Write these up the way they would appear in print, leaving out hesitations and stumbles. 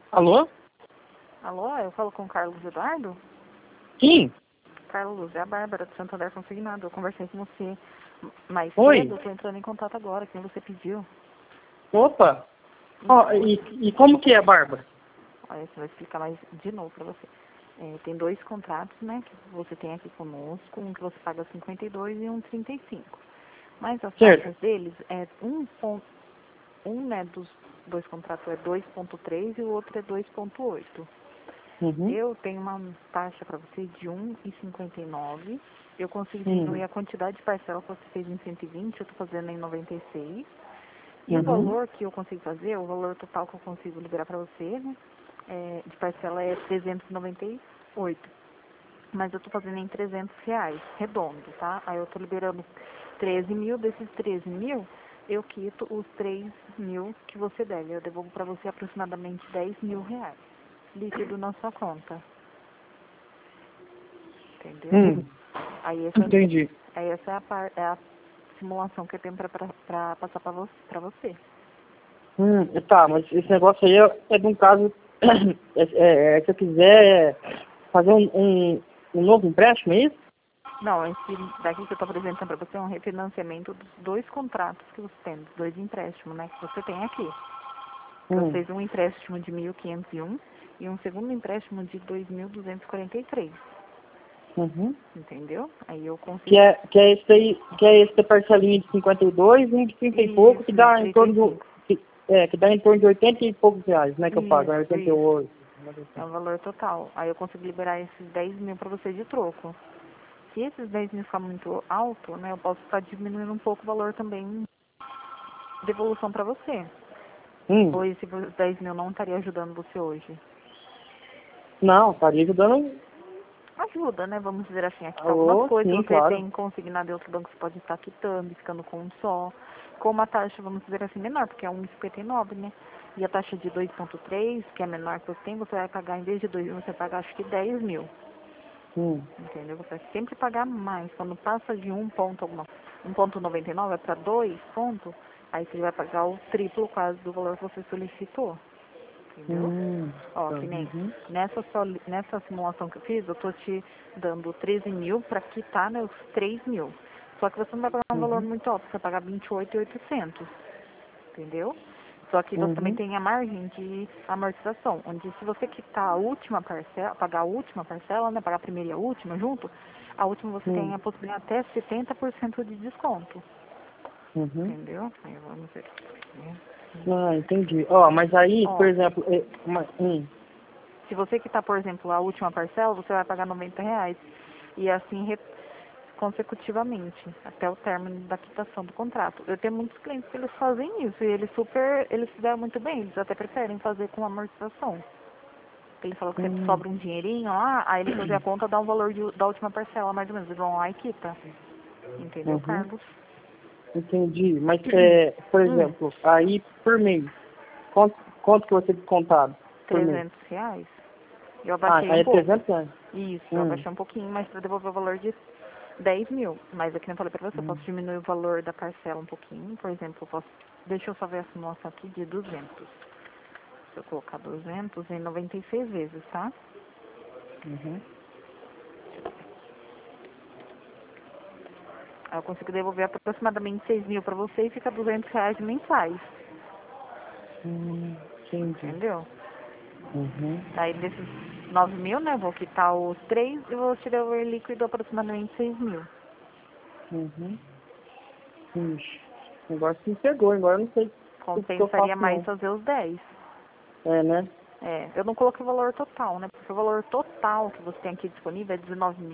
Alô? Alô, eu falo com o Carlos Eduardo? Sim. Carlos, é a Bárbara do Santander Consignado. Eu conversei com você mais Oi. cedo, estou entrando em contato agora, quem você pediu. Opa. Ó, Então, e como que é, Bárbara? olha, você vai explicar mais de novo para você. Tem dois contratos, né, que você tem aqui conosco, um que você paga 52 e um 35. Mas as Certo. taxas deles né, dos dois contratos é 2,3 e o outro é 2,8. Uhum. Eu tenho uma taxa para você de 1,59. Eu consigo diminuir Uhum. a quantidade de parcela que você fez em 120, eu estou fazendo em 96. E o Uhum. valor que eu consigo fazer, o valor total que eu consigo liberar para você, né, de parcela é 398. Mas eu estou fazendo em R$ 300, redondo, tá? Aí eu estou liberando 13 mil, desses 13 mil, eu quito os 3 mil que você deve. Eu devolvo para você aproximadamente R$ 10.000, líquido na sua conta. Entendeu? Aí Entendi. essa é a simulação que eu tenho para passar para você. Tá, mas esse negócio aí é de um caso, se eu quiser fazer um novo empréstimo, é isso? Não, esse daqui que eu estou apresentando para você é um refinanciamento dos dois contratos que você tem, dos dois empréstimos, né, que você tem aqui. Que você Hum. fez um empréstimo de 1.501 e um segundo empréstimo de 2.243. Uhum. Entendeu? Aí eu consigo. Que é esse aí, que é esse da parcelinha de 52 e um de 30 e pouco, que Isso, dá em torno do, 35. que dá em torno de 80 e poucos reais, né, que eu pago, é Isso. 88. É o valor total. Aí eu consigo liberar esses 10 mil para você de troco. Se esses 10 mil ficar muito alto, né, eu posso estar diminuindo um pouco o valor também de devolução para você. Hum. Ou esse 10 mil não estaria ajudando você hoje? Não, estaria ajudando. Ajuda, né? Vamos dizer assim, aqui tá algumas Alô, coisas, sim, você claro. tem consignado em outro banco, você pode estar quitando, ficando com um só. Com uma taxa, vamos dizer assim, menor, porque é 1,59, né? E a taxa de 2,3, que é a menor que você tem, você vai pagar, em vez de 2 mil, você vai pagar acho que 10 mil. Hum. Entendeu? Você vai sempre pagar mais. Quando passa de 1,99 é para 2 pontos, aí você vai pagar o triplo quase do valor que você solicitou. Entendeu? Ó, Tá. que nem Uhum. nessa simulação que eu fiz, eu tô te dando 13 mil para quitar, né, os 3 mil. Só que você não vai pagar um valor Uhum. muito alto, você vai pagar 28.800, entendeu? Só que você também Uhum. tem a margem de amortização, onde se você quitar a última parcela, pagar a última parcela, né, pagar a primeira e a última junto, a última você tem a possibilidade até 70% de desconto, Uhum. entendeu? Aí vamos ver. Ah, entendi. Ó, mas aí, por Ó, exemplo, se você quitar, por exemplo, a última parcela, você vai pagar R$ 90. E assim consecutivamente, até o término da quitação do contrato. Eu tenho muitos clientes que eles fazem isso e eles se dão muito bem, eles até preferem fazer com amortização. Ele falou que sempre hum, sobra um dinheirinho lá, aí ele fazer a conta, dá um valor da última parcela, mais ou menos, eles vão lá e quita. Entendeu, uhum, Carlos? entendi. Mas, por Hum, exemplo, aí por mês, quanto que você descontado por mês? R$ 300. Eu Ah, abaixei aí um é pouco. 300 reais. Isso, eu Hum. abaixei um pouquinho, mas para devolver o valor de 10 mil. Mas aqui eu falei pra você, eu posso diminuir o valor da parcela um pouquinho. Por exemplo, eu posso. Deixa eu só ver a simulação aqui de 200. Se eu colocar 200 em 96 vezes, tá? Uhum. Aí eu consigo devolver aproximadamente 6 mil pra você e fica R$ 200 mensais. Entendi. Entendeu? Uhum. Aí desses 9 mil, né? Vou quitar os 3 e vou te devolver líquido aproximadamente 6 mil. Uhum. Ixi, o negócio me pegou, agora eu não sei o que eu faço Compensaria mais não. fazer os 10. É, né? Eu não coloquei o valor total, né? Porque o valor total que você tem aqui disponível é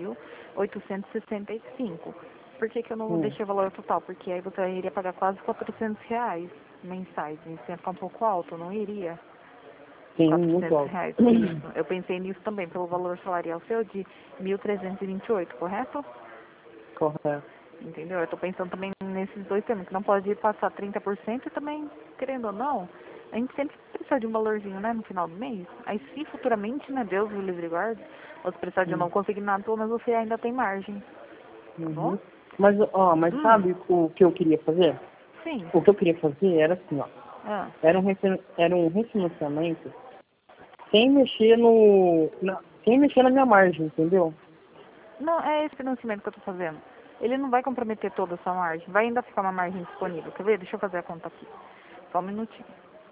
19.865. Por que que eu não Hum. deixei o valor total? Porque aí você iria pagar quase R$ 400 mensais. Isso ia ficar um pouco alto, não iria? Sim, muito R$ 400. alto. Isso. Eu pensei nisso também, pelo valor salarial seu de 1.328, correto? Correto. Entendeu? Eu tô pensando também nesses dois termos, que não pode passar 30% e também, querendo ou não, a gente sempre precisa de um valorzinho, né, no final do mês. Aí se futuramente, né, Deus o livre e guarde, você precisar de um Hum. não consignado, pelo menos você ainda tem margem, tá bom? Uhum. Mas Hum, sabe o que eu queria fazer? sim. O que eu queria fazer era assim, ó. Ah, Era um refinanciamento sem mexer no... sem mexer na minha margem, entendeu? Não, é esse financiamento que eu tô fazendo. Ele não vai comprometer toda a sua margem. Vai ainda ficar uma margem disponível. Quer ver? Deixa eu fazer a conta aqui. Só um minutinho.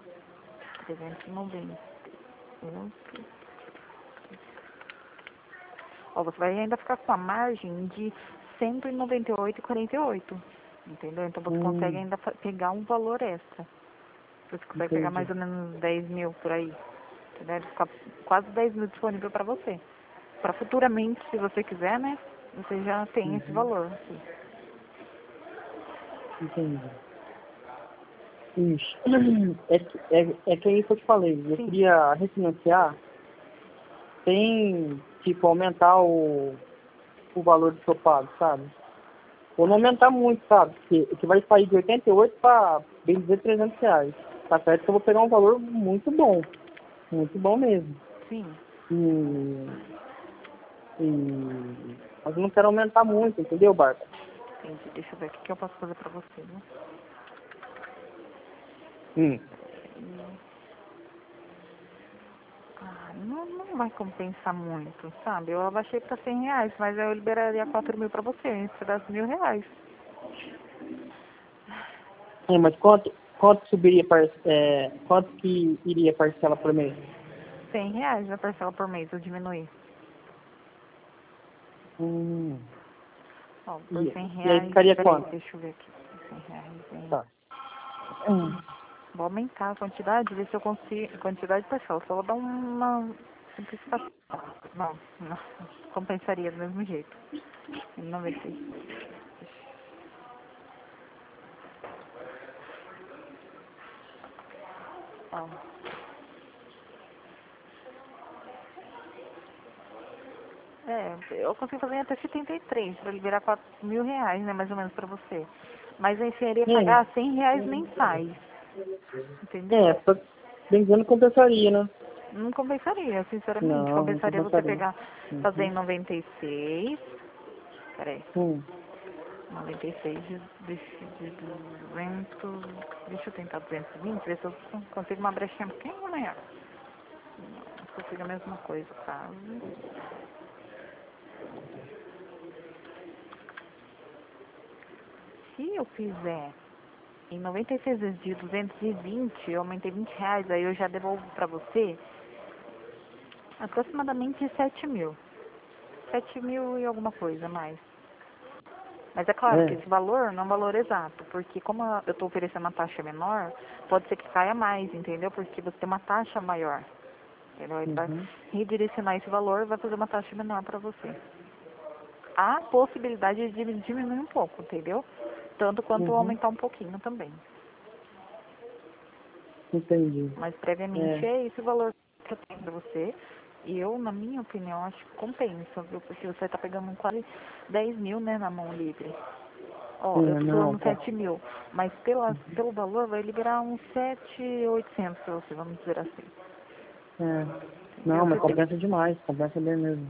390. Ó, você vai ainda ficar com a margem de 198,48. Entendeu? Então você consegue ainda pegar um valor extra. Você consegue pegar mais ou menos 10 mil por aí. Entendeu? Ficar quase 10 mil disponível para você. Para futuramente, se você quiser, né? Você já tem esse valor aqui. Entendi. Isso. É que isso que eu te falei. Eu queria refinanciar sem, tipo, aumentar o valor do que eu pago, sabe? Ou não aumentar muito, sabe? Que vai sair de 88 para, bem dizer, R$ 300. Tá certo que eu vou pegar um valor muito bom mesmo. Sim. Mas eu não quero aumentar muito, entendeu, Bárbara? Entendi. Deixa eu ver o que eu posso fazer pra você, né? Não vai compensar muito, sabe? Eu abaixei pra R$ 100, mas eu liberaria 4 mil pra você, você dá R$ 1.000. Mas quanto subiria, quanto que iria parcela por mês? R$ 100 a parcela por mês, eu diminuir. Ó, por R$ 100. E aí ficaria quanto? Deixa eu ver aqui. R$ 100, Tá. Vou aumentar a quantidade, ver se eu consigo. Quantidade de parcela, só vou dar uma simplificação. Não, compensaria do mesmo jeito. 96. Ó. Eu consigo fazer até 73 para liberar R$ 4.000, né, mais ou menos para você. Mas aí você iria pagar R$ 100 mensais. Entendeu? Bem dizendo compensaria, né? Não compensaria, sinceramente. Não Compensaria você compensaria. pegar, fazer em 96. Peraí. 96 de 200. Deixa eu tentar 220, ver se eu consigo uma brechinha um pouquinho maior. Não consigo a mesma coisa, tá? Se eu fizer em 96 vezes de 220, eu aumentei R$ 20, aí eu já devolvo pra você aproximadamente 7 mil. 7 mil e alguma coisa a mais. Mas é claro que esse valor não é um valor exato, porque como eu estou oferecendo uma taxa menor, pode ser que caia mais, entendeu? Porque você tem uma taxa maior. Entendeu? Ele vai redirecionar esse valor e vai fazer uma taxa menor para você. Há possibilidade de diminuir um pouco, entendeu? Tanto quanto aumentar um pouquinho também. Entendi. Mas previamente é esse valor que eu tenho para você. E eu, na minha opinião, acho que compensa, viu? Porque você está pegando quase 10 mil, né, na mão livre. Ó, eu tô falando 7 mil, mas pelo valor vai liberar uns 7.800 para você, vamos dizer assim. Não, mas compensa demais, compensa bem mesmo.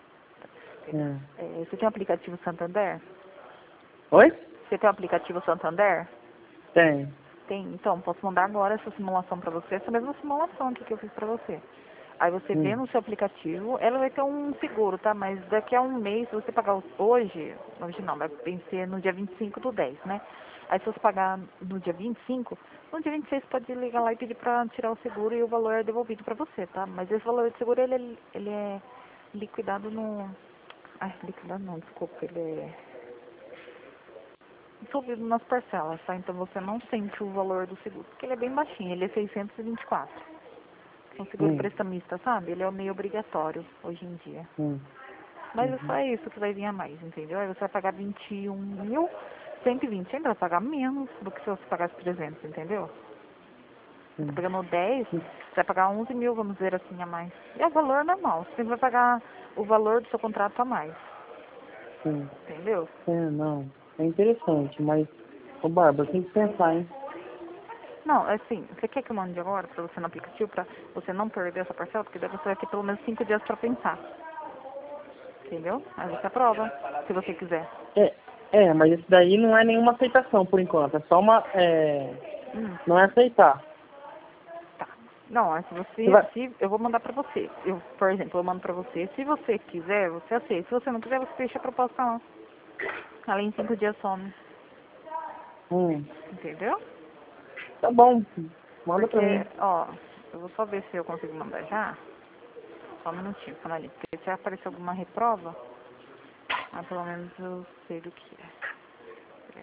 Você tem o aplicativo Santander? Oi? Você tem o aplicativo Santander? Tem. Tem, então, posso mandar agora essa simulação para você, essa mesma simulação aqui que eu fiz para você. Aí você vê no seu aplicativo, ela vai ter um seguro, tá? Mas daqui a um mês, se você pagar hoje não, vai vencer no dia 25/10, né? Aí se você pagar no dia 25, no dia 26 você pode ligar lá e pedir para tirar o seguro e o valor é devolvido para você, tá? Mas esse valor de seguro, ele é liquidado no... Ai, liquidado não, desculpa, ele é dissolvido nas parcelas, tá? Então você não sente o valor do seguro, porque ele é bem baixinho, ele é 624. É um seguro prestamista, sabe? Ele é meio obrigatório hoje em dia. Mas é só isso que vai vir a mais, entendeu? Aí você vai pagar 21.120, ainda vai pagar menos do que se você pagasse 300, entendeu? Você tá pagando 10, você vai pagar 11 mil, vamos dizer assim, a mais. E é o valor normal, você sempre vai pagar o valor do seu contrato a mais. Entendeu? Não. É interessante, mas, ô Bárbara, tem que pensar, hein? Não, assim, você quer que eu mande agora pra você no aplicativo, pra você não perder essa parcela? Porque daí você vai ter pelo menos 5 dias pra pensar. Entendeu? Aí você aprova, se você quiser. Mas isso daí não é nenhuma aceitação por enquanto, é só uma, não é aceitar. Tá. Não, se você, Você vai... se, eu vou mandar pra você. Eu, por exemplo, eu mando pra você. Se você quiser, você aceita. Se você não quiser, você deixa a proposta lá. Ela em 5 dias some. Entendeu? Tá bom, manda pra Porque, mim. ó, eu vou só ver se eu consigo mandar já. Só um minutinho, finalista. Porque se aparecer alguma reprova, pelo menos eu sei do que é. Peraí.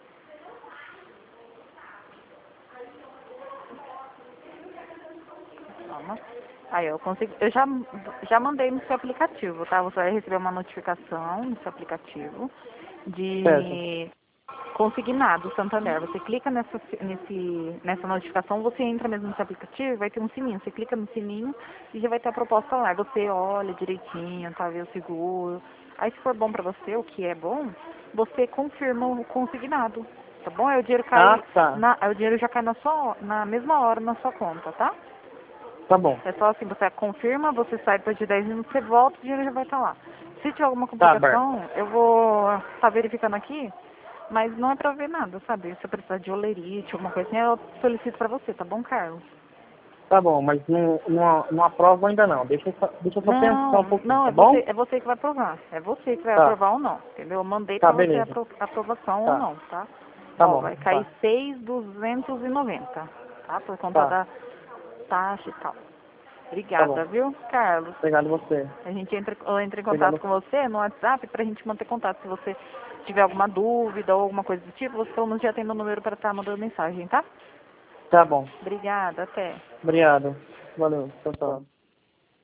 Calma. Aí, eu consigo. Eu já mandei no seu aplicativo, tá? Você vai receber uma notificação no seu aplicativo Certo. de consignado Santander. Você clica nessa notificação, você entra mesmo no seu aplicativo e vai ter um sininho. Você clica no sininho e já vai ter a proposta lá. Você olha direitinho, tá? Vê o seguro. Aí, se for bom pra você, o que é bom, você confirma o consignado. Tá bom? Aí o dinheiro Ah, cai tá. aí o dinheiro já cai na mesma hora na sua conta, tá? Tá bom. É só assim, você confirma, você sai depois de 10 minutos, você volta, o dinheiro já vai estar lá. Se tiver alguma Tá, Bar. complicação, eu vou estar verificando aqui, mas não é pra ver nada, sabe? Se eu precisar de olerite, alguma coisa assim, eu solicito pra você, tá bom, Carlos? Tá bom, mas não aprovo ainda não. Deixa eu só pensar um Não, pouquinho, não, tá bom? é você que vai aprovar. É você que vai Tá, aprovar ou não, entendeu? Eu mandei tá, pra você a beleza. aprovação ou Tá, não, tá? tá Ó, bom, vai cair tá, 6.290, tá? Por conta tá, da taxa e tal. tá Obrigada, bom. viu, Carlos? Obrigado você. A gente entra em contato Obrigado. com você no WhatsApp pra gente manter contato. Se você tiver alguma dúvida ou alguma coisa do tipo, você pelo menos já tem meu número para estar mandando mensagem, tá? Tá bom. Obrigada, até. Obrigado. Valeu. Tchau, tchau.